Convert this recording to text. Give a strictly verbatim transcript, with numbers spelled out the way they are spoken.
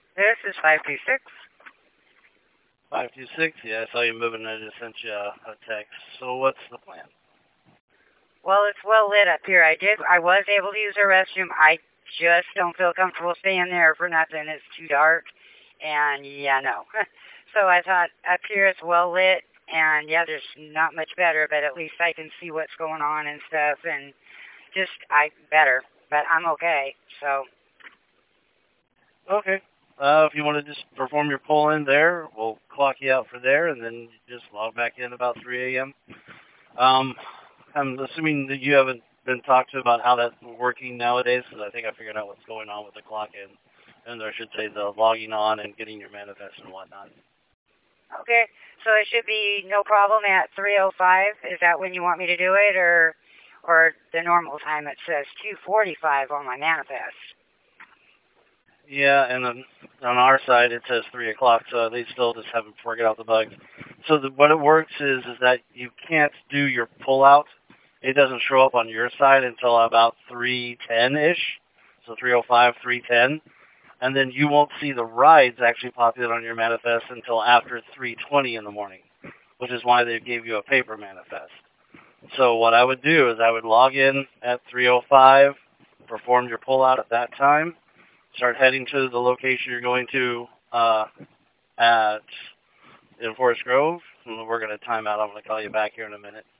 This is five two six. five two six, yeah, I saw you moving. I just sent you a, a text. So what's the plan? Well, it's well lit up here. I did. I was able to use the restroom. I just don't feel comfortable staying there for nothing. It's too dark, and yeah, no. So I thought up here it's well lit, and yeah, there's not much better, but at least I can see what's going on and stuff, and just I better. But I'm okay. So Okay. Uh, if you want to just perform your pull in there, we'll clock you out for there, and then just log back in about three a m. Um, I'm assuming that you haven't been talked to about how that's working nowadays, because I think I figured out what's going on with the clock in, and I should say the logging on and getting your manifest and whatnot. okay. So it should be no problem at three oh five. Is that when you want me to do it, or or the normal time? It says two forty-five on my manifest. Yeah, and then on our side it says three o'clock, so they still just haven't figured out the bugs. So the, what it works is is that you can't do your pullout. It doesn't show up on your side until about three ten ish, so three oh five, three ten, and then you won't see the rides actually populate on your manifest until after three twenty in the morning, which is why they gave you a paper manifest. So what I would do is I would log in at three oh five, perform your pullout at that time, start heading to the location you're going to uh, at in Forest Grove. And we're going to time out. I'm going to call you back here in a minute.